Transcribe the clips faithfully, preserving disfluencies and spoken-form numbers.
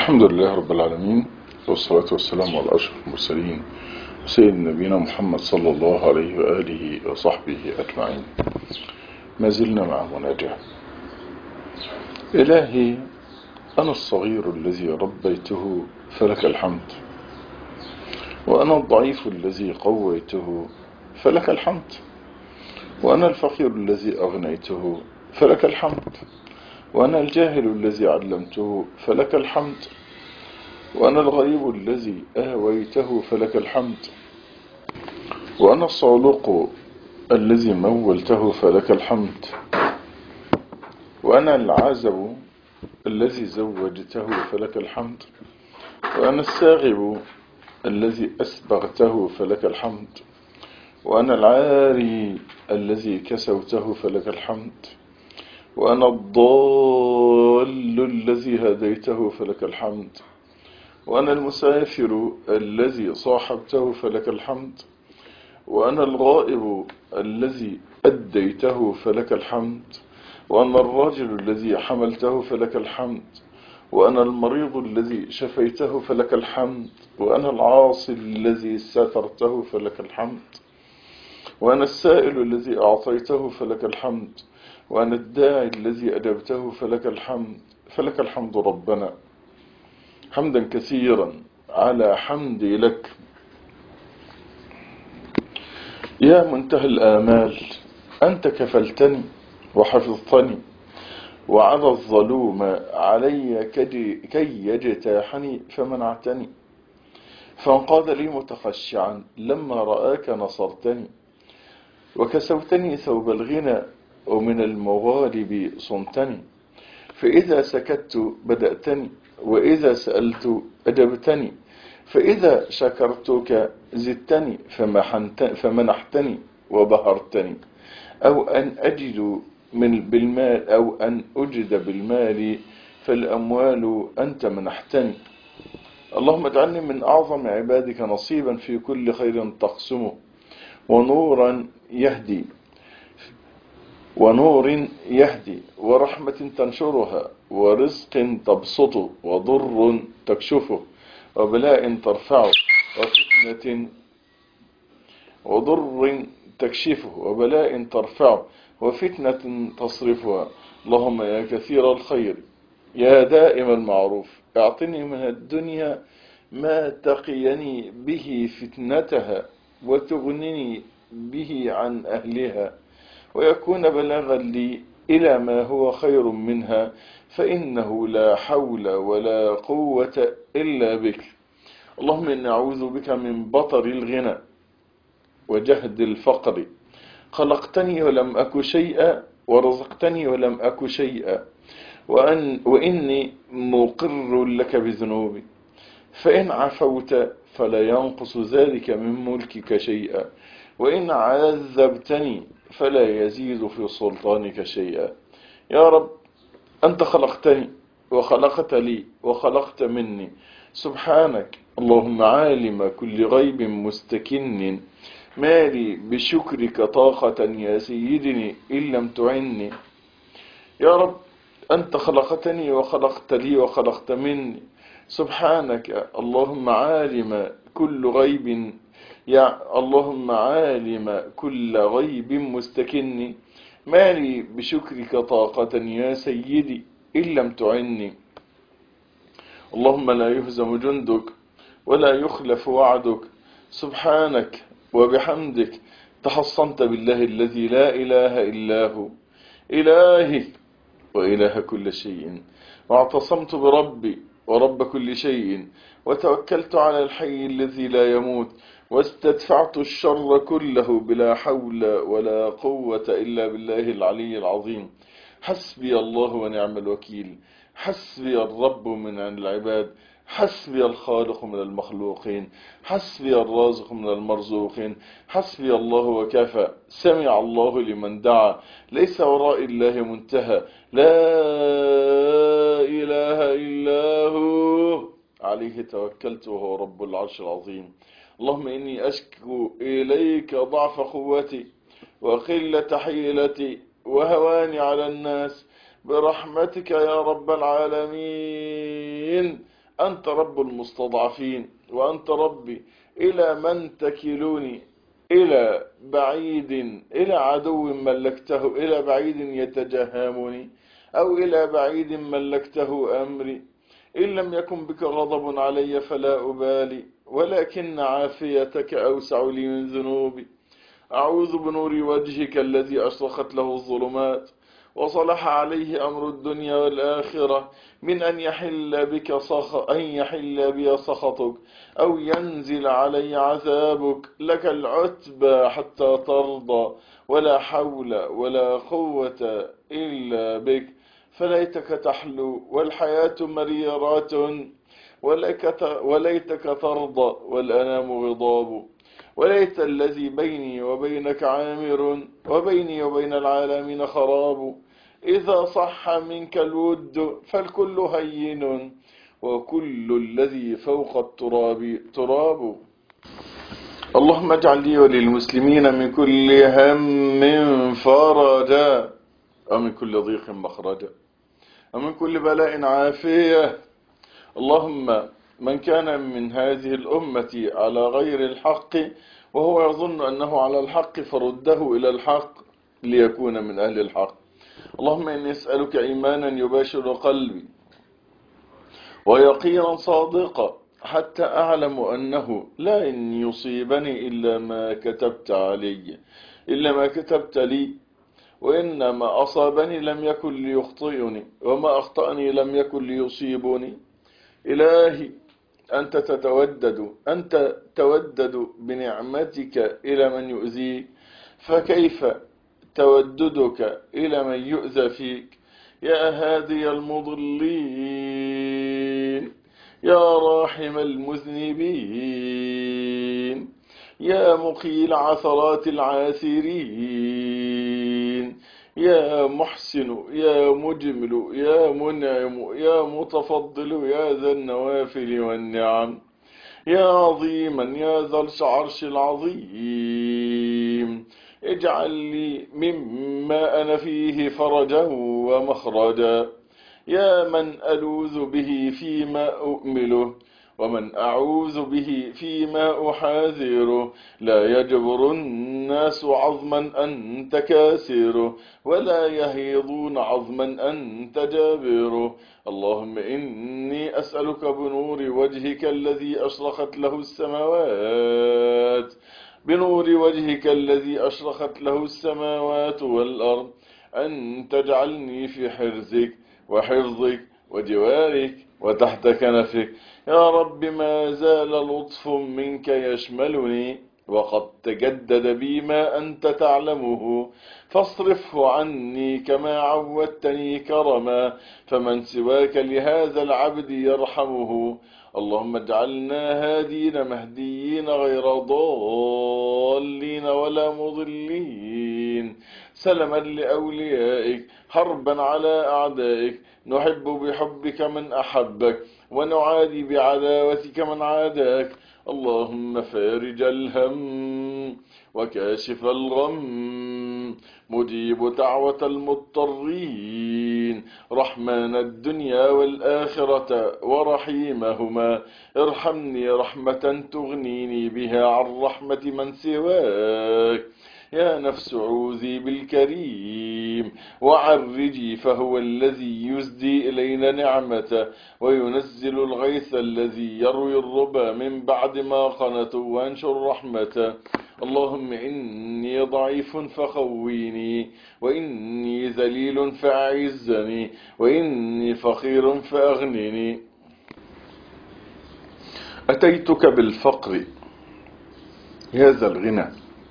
الحمد لله رب العالمين، والصلاة والسلام على أشرف المرسلين سيد نبينا محمد صلى الله عليه وآله وصحبه أجمعين. ما زلنا مع مناجاة. إلهي أنا الصغير الذي ربيته فلك الحمد، وأنا الضعيف الذي قويته فلك الحمد، وأنا الفقير الذي أغنيته فلك الحمد، وأنا الجاهل الذي علمته فلك الحمد، وأنا الغريب الذي آويته فلك الحمد، وأنا الصعلوق الذي مولته فلك الحمد، وأنا العازب الذي زوجته فلك الحمد، وأنا الساغب الذي أسبغته فلك الحمد، وأنا العاري الذي كسوته فلك الحمد، وأنا الضال الذي هديته فلك الحمد، وأنا المسافر الذي صاحبته فلك الحمد، وأنا الغائب الذي أديته فلك الحمد، وأنا الراجل الذي حملته فلك الحمد، وأنا المريض الذي شفيته فلك الحمد، وأنا العاصي الذي سترته فلك الحمد، وأنا السائل الذي أعطيته فلك الحمد، وأنا الداعي الذي أدبته فلك الحمد. فلك الحمد ربنا حمدا كثيرا على حمدي لك يا منتهى الآمال. أنت كفلتني وحفظتني، وعلى الظلوم علي كي يجتاحني فمنعتني، فانقاد لي متخشعا لما رآك نصرتني، وكسوتني ثوب الغنى ومن المغالب صمتني، فإذا سكت بدأتني، وإذا سألت أجبتني، فإذا شكرتك زدتني فمنحتني وبهرتني، أو أن أجد من بالمال أو أن أجد بالمال فالأموال أنت منحتني. اللهم اجعلني من أعظم عبادك نصيبا في كل خير تقسمه، ونورا يهدي ونور يهدي ورحمة تنشرها، ورزق تبسطه، وضر تكشفه، وبلاء ترفعه، وفتنة وضر تكشفه، وبلاء ترفعه، وفتنة تصرفها. اللهم يا كثير الخير يا دائم المعروف، اعطني من الدنيا ما تقيني به فتنتها، وتغنني به عن أهلها، ويكون بلاغا لي إلى ما هو خير منها، فإنه لا حول ولا قوة إلا بك. اللهم إني أعوذ بك من بطر الغنى وجهد الفقر. خلقتني ولم أك شيئا، ورزقتني ولم أك شيئا، وأن وإني مقر لك بذنوبي، فإن عفوت فلا ينقص ذلك من ملكك شيئا، وإن عذبتني فلا يزيد في سلطانك شيئا. يا رب أنت خلقتني وخلقت لي وخلقت مني، سبحانك. اللهم عالم كل غيب مستكن، مالي بشكرك طاقة يا سيدني إن لم يعني. يا رب أنت خلقتني وخلقت لي وخلقت مني، سبحانك. اللهم عالم كل غيب يا اللهم عالم كل غيب مستكن، مالي بشكرك طاقة يا سيدي إن لم تعني. اللهم لا يهزم جندك ولا يخلف وعدك، سبحانك وبحمدك. تحصنت بالله الذي لا إله إلا هو، إلهي وإله كل شيء، واعتصمت بربي ورب كل شيء، وتوكلت على الحي الذي لا يموت، واستدفعت الشر كله بلا حول ولا قوة إلا بالله العلي العظيم. حسبي الله ونعم الوكيل، حسبي الرب من العباد، حسبي الخالق من المخلوقين، حسبي الرازق من المرزوقين، حسبي الله وكفى. سمع الله لمن دعا، ليس وراء الله منتهى، لا إله إلا هو، عليه توكلت وهو رب العرش العظيم. اللهم إني أشكو إليك ضعف قوتي وقلة حيلتي وهواني على الناس، برحمتك يا رب العالمين. أنت رب المستضعفين، وأنت ربي. إلى من تكلني؟ إلى بعيد، إلى عدو ملكته، إلى بعيد يتجهمني، أو إلى بعيد ملكته أمري. إن لم يكن بك غضب علي فلا أبالي، ولكن عافيتك أوسع لي من ذنوبي. أعوذ بنور وجهك الذي أشرقت له الظلمات وصلح عليه أمر الدنيا والآخرة من أن يحل بك صخ... أن يحل بي سخطك أو ينزل علي عذابك. لك العتبى حتى ترضى، ولا حول ولا قوة إلا بك. فليتك تحلو والحياة مريرات، وليتك ترضى والأنام غضاب. وليت الذي بيني وبينك عامر، وبيني وبين العالمين خراب. إذا صح منك الود فالكل هين، وكل الذي فوق التراب تراب. اللهم اجعل لي وللمسلمين من كل هم فرجا، ومن كل ضيق مخرجا، ومن كل بلاء عافية. اللهم من كان من هذه الأمة على غير الحق وهو يظن أنه على الحق فرده إلى الحق ليكون من أهل الحق. اللهم إني أسألك إيمانا يباشر قلبي، ويقينا صادقا، حتى أعلم أنه لا إن يصيبني إلا ما كتبت علي إلا ما كتبت لي، وإنما أصابني لم يكن ليخطئني، وما أخطأني لم يكن ليصيبني. إلهي أنت تتودد أنت تودد بنعمتك إلى من يؤذيك، فكيف توددك إلى من يؤذى فيك؟ يا هادي المضلين، يا راحم المذنبين، يا مقيل عثرات العاثرين، يا محسن يا مجمل يا منعم يا متفضل يا ذا النوافل والنعم، يا عظيما يا ذا العرش العظيم، اجعل لي مما أنا فيه فرجا ومخرجا. يا من ألوذ به فيما أؤمله، ومن أعوذ به فيما أحاذره. لا يجبر الناس عظما أنت كاسره، ولا يهيضون عظما أنت جابره. اللهم إني أسألك بنور وجهك الذي أشرقت له السماوات بنور وجهك الذي أشرقت له السماوات والأرض أن تجعلني في حرزك وحفظك وجوارك وتحت كنفك. يا رب ما زال لطف منك يشملني، وقد تجدد بي ما أنت تعلمه، فاصرفه عني كما عودتني كرما، فمن سواك لهذا العبد يرحمه. اللهم اجعلنا هادين مهديين غير ضالين ولا مضلين، سلما لأوليائك حربا على أعدائك. نحب بحبك من أحبك، ونعادي بعداوتك من عاداك. اللهم فارج الهم وكاشف الغم، مجيب دعوة المضطرين، رحمن الدنيا والآخرة ورحيمهما. ارحمني رحمة تغنيني بها عن رحمة من سواك. يا نفس عوذي بالكريم وعرجي، فهو الذي يسدي إلينا نعمته وينزل الغيث الذي يروي الربا من بعد ما قنطوا وانشر رحمته. اللهم إني ضعيف فقويني، وإني ذليل فأعزني، وإني فقير فأغنني. أتيتك بالفقر هذا الغنى،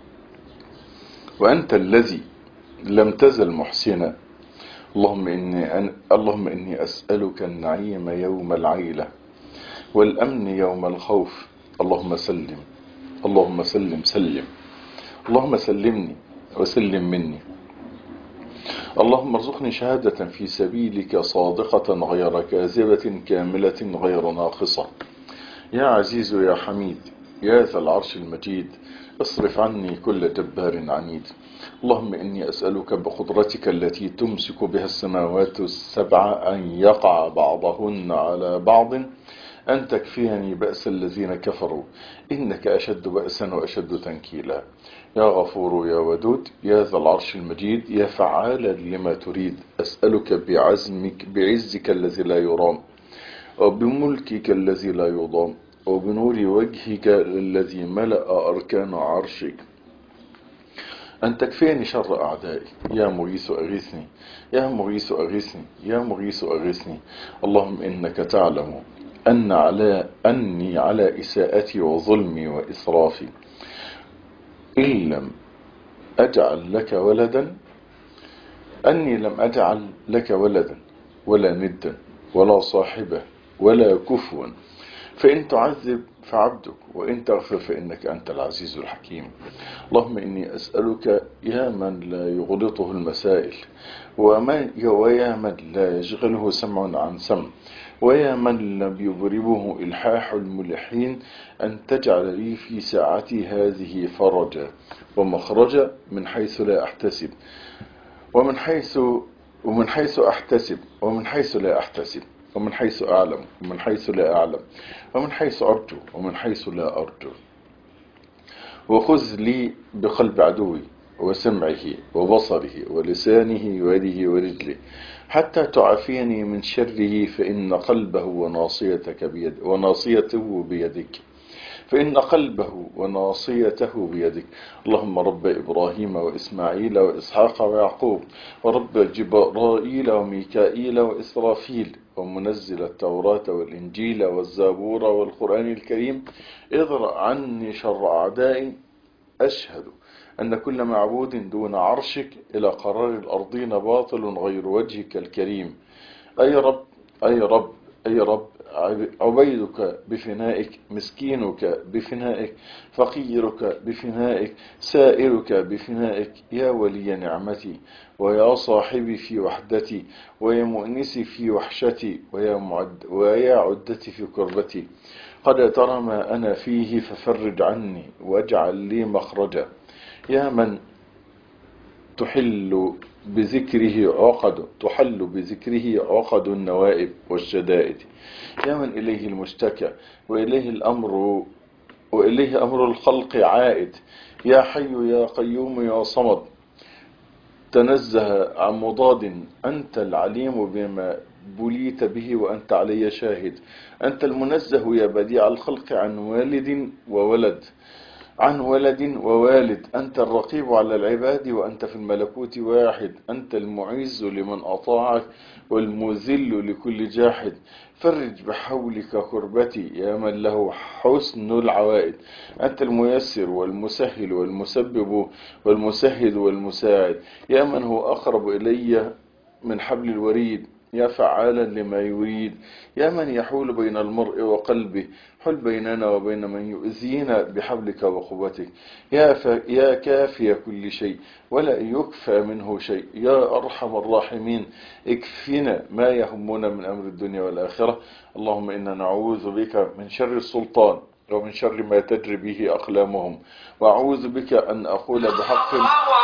وأنت الذي لم تزل محسنا. اللهم إني, أن... اللهم إني أسألك النعيم يوم العيلة والأمن يوم الخوف. اللهم سلم اللهم سلم سلم اللهم سلمني وسلم مني. اللهم ارزقني شهادة في سبيلك صادقة غير كاذبة كاملة غير ناقصة. يا عزيز يا حميد يا ذا العرش المجيد، اصرف عني كل جبار عنيد. اللهم إني أسألك بقدرتك التي تمسك بها السماوات السبع أن يقع بعضهن على بعض، أن تكفيني بأس الذين كفروا إنك أشد بأسا وأشد تنكيلا. يا غفور يا ودود يا ذا العرش المجيد يا فعالا لما تريد، أسألك بعزمك بعزك الذي لا يرام، وبملكك الذي لا يضام، وبنور وجهك الذي ملأ أركان عرشك، أن تكفيني شر أعدائي. يا مغيث أغيثني يا مغيث أغيثني يا مغيث أغيثني. اللهم إنك تعلم أن على أني على إساءتي وظلمي وإسرافي إن لم أجعل لك ولدا أني لم أجعل لك ولدا ولا ندا ولا صاحبة ولا كفوا، فإن تعذب فعبدك وإن تغفر فإنك أنت العزيز الحكيم. اللهم إني أسألك يا من لا يغلطه المسائل، ويا من لا يشغله سمع عن سمع، ويا من لم يضربه إلحاح الملحين، أن تجعل لي في ساعتي هذه فرجا ومخرجا من حيث لا أحتسب، ومن حيث ومن حيث أحتسب ومن حيث لا أحتسب، ومن حيث أعلم ومن حيث لا أعلم، ومن حيث أرجو ومن حيث لا أرجو. وخذ لي بقلب عدوي وسمعه وبصره ولسانه ويده ورجله، حتى تعافيني من شره، فإن قلبه وناصيتك بيد وناصيته بيدك فإن قلبه وناصيته بيدك. اللهم رب إبراهيم وإسماعيل وإسحاق ويعقوب، ورب جبرائيل وميكائيل وإسرافيل، ومنزل التوراة والإنجيل والزبور والقرآن الكريم، اضرأ عني شر أعدائي. أشهد أن كل معبود دون عرشك إلى قرار الأرضين باطل غير وجهك الكريم. أي رب أي رب أي رب عبيدك بفنائك، مسكينك بفنائك، فقيرك بفنائك، سائرك بفنائك، يا ولي نعمتي ويا صاحبي في وحدتي ويا مؤنسي في وحشتي ويا, معد ويا عدتي في كربتي. قد ترى ما أنا فيه ففرج عني واجعل لي مخرجا. يا من تحل بذكره عقد تحل بذكره عقد النوائب والشدائد، يا من إليه المشتكى وإليه الأمر وإليه أمر الخلق عائد. يا حي يا قيوم يا صمد، تنزه عن مضاد، أنت العليم بما بليت به وأنت علي شاهد. أنت المنزه يا بديع الخلق عن والد وولد عن ولد ووالد. أنت الرقيب على العباد وأنت في الملكوت واحد. أنت المعز لمن أطاعك والمذل لكل جاحد. فرج بحولك كربتي يا من له حسن العوائد. أنت الميسر والمسهل والمسبب والمسهد والمساعد، يا من هو أقرب إلي من حبل الوريد، يا فعالا لما يريد، يا من يحول بين المرء وقلبه. حل بيننا وبين من يؤذينا بحبلك وقوتك. يا, ف... يا كافي كل شيء ولا يكفى منه شيء، يا أرحم الراحمين. اكفنا ما يهمنا من أمر الدنيا والآخرة. اللهم إنا نعوذ بك من شر السلطان ومن شر ما تجري به أقلامهم، وأعوذ بك أن أقول بحق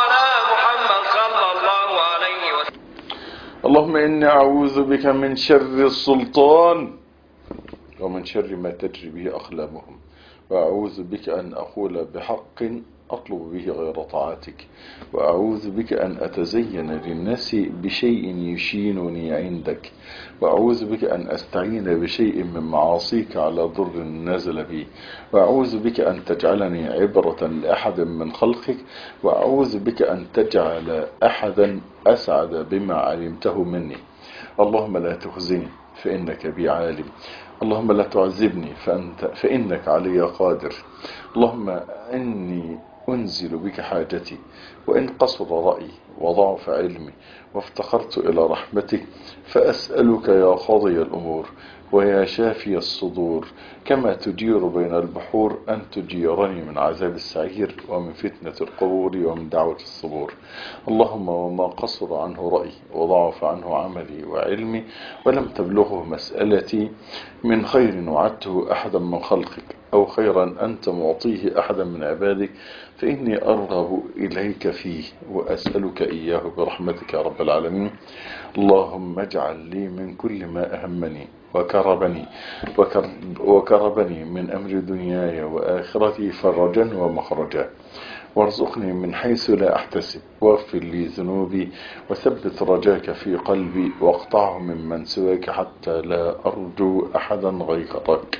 اللهم إني أعوذ بك من شر السلطان ومن شر ما تجري به أقلامهم، وأعوذ بك أن أقول بحق أطلب به غير طاعتك، وأعوذ بك أن أتزين للناس بشيء يشينني عندك، وأعوذ بك أن أستعين بشيء من معاصيك على ضر نزل بي، وأعوذ بك أن تجعلني عبرة لأحد من خلقك، وأعوذ بك أن تجعل أحدا أسعد بما علمته مني. اللهم لا تخزني فإنك بي عالم، اللهم لا تعذبني فأنت فإنك علي قادر. اللهم إني أنزل بك حاجتي وإن قصر رأيي وضعف علمي وافتقرت إلى رحمتك، فأسألك يا قاضي الأمور ويا شافي الصدور، كما تجير بين البحور، أن تجيرني من عذاب السعير ومن فتنة القبور ومن دعوة الصبور. اللهم وما قصر عنه رأيي وضعف عنه عملي وعلمي ولم تبلغه مسألتي من خير وعدته أحدا من خلقك أو خيرا أنت معطيه أحدا من عبادك، فإني أرغب إليك فيه وأسألك إياه برحمتك يا رب العالمين. اللهم اجعل لي من كل ما أهمني وكربني وكربني من أمر دنياي وآخرتي فرجا ومخرجا، وارزقني من حيث لا أحتسب، واغفر لي ذنوبي، وثبت رجاك في قلبي، واقطعه ممن سواك حتى لا أرجو أحدا غيرك.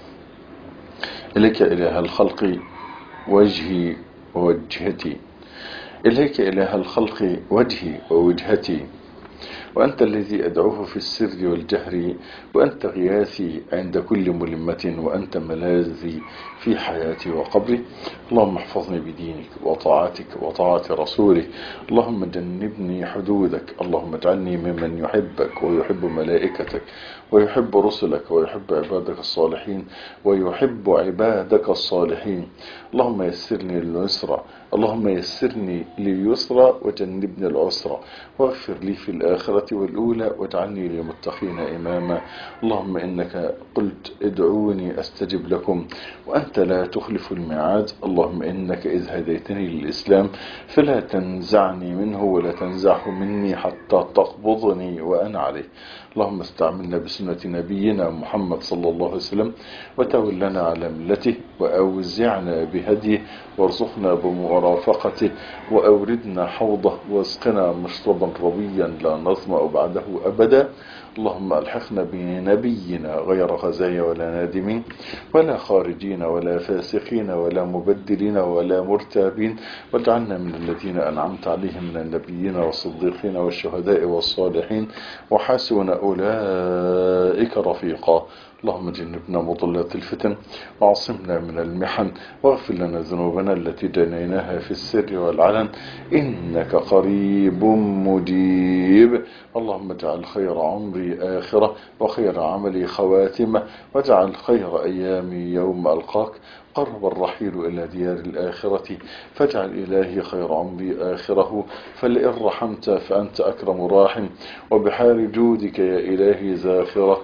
إليك إله الخلق وجهي ووجهتي، إليك إله الخلق وجهي ووجهتي، وأنت الذي أدعوه في السر والجهر، وأنت غياثي عند كل ملمة، وأنت ملاذي في حياتي وقبري. اللهم احفظني بدينك وطاعتك وطاعة رسولك، اللهم جنبني حدودك، اللهم اجعلني ممن يحبك ويحب ملائكتك ويحب رسلك ويحب عبادك الصالحين ويحب عبادك الصالحين. اللهم يسرني لليسرى، اللهم يسرني لليسرى وجنبني العسرى، واغفر لي في الآخرة والأولى، واجعلني للمتقين إماما. اللهم إنك قلت ادعوني أستجب لكم، وأنت لا تخلف الميعاد. اللهم إنك إذ هديتني للإسلام فلا تنزعني منه ولا تنزعه مني حتى تقبضني وأنا عليه. اللهم استعملنا بسنة نبينا محمد صلى الله عليه وسلم، وتولنا على ملته، وأوزعنا بهديه، وارزقنا بمرافقته، وأوردنا حوضه، واسقنا مشربا رضيا لا نظمأ بعده أبدا. اللهم ألحقنا بنبينا غير خزايا ولا نادمين ولا خارجين ولا فاسقين ولا مبدلين ولا مرتابين، واجعلنا من الذين أنعمت عليهم من النبيين والصديقين والشهداء والصالحين، وحسن أولئك رفيقا. اللهم جنبنا مضلات الفتن، وعصمنا من المحن، واغفر لنا ذنوبنا التي جنيناها في السر والعلن، إنك قريب مجيب. اللهم اجعل خير عمري آخرة، وخير عملي خواتمة، واجعل خير أيامي يوم ألقاك. قرب الرحيل إلى ديار الآخرة، فاجعل إلهي خير عمري آخره، فلئن رحمت فأنت أكرم راحم، وبحار جودك يا إلهي زاخرة.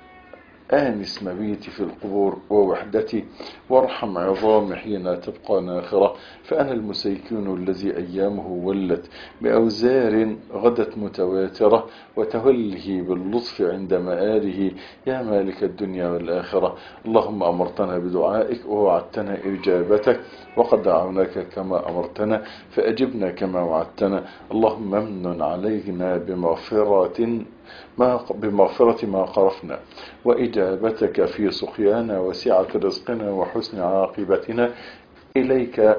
آنس مبيتي في القبور ووحدتي، وارحم عظام حين تبقى ناخرة، فأنا المسيكين الذي أيامه ولت بأوزار غدت متواترة، وتوله باللطف عند مآله يا مالك الدنيا والآخرة. اللهم أمرتنا بدعائك ووعدتنا إجابتك، وقد دعوناك كما أمرتنا فأجبنا كما وعدتنا. اللهم امن علينا بمغفرة ما بمغفرة ما قرفنا، وإجابتك في سقيانا، وسعة رزقنا، وحسن عاقبتنا إليك،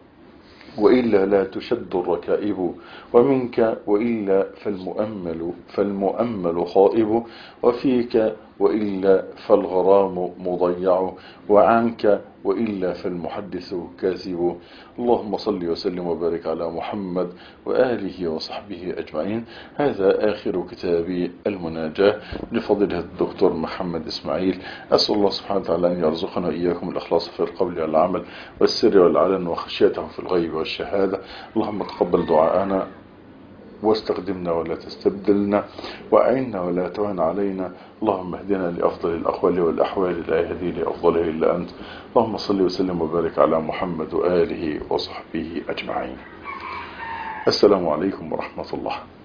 وإلا لا تشد الركائب، ومنك وإلا فالمؤمل فالمؤمل خائب، وفيك وإلا فالغرام مضيع، وعنك وإلا فالمحدث كاذب. اللهم صل وسلم وبارك على محمد وآله وصحبه أجمعين. هذا آخر كتاب المناجاة لفضيلة الدكتور محمد إسماعيل. أسأل الله سبحانه وتعالى أن يرزقنا إياكم الإخلاص في القول والعمل والسر والعلن وخشيته في الغيب والشهادة. اللهم تقبل دعاءنا، واستخدمنا ولا تستبدلنا، وأعنا ولا تهن علينا. اللهم اهدنا لأفضل الأقوال والأحوال، لا يهدي لأفضله إلا أنت. اللهم صل وسلم وبارك على محمد وآله وصحبه أجمعين. السلام عليكم ورحمة الله.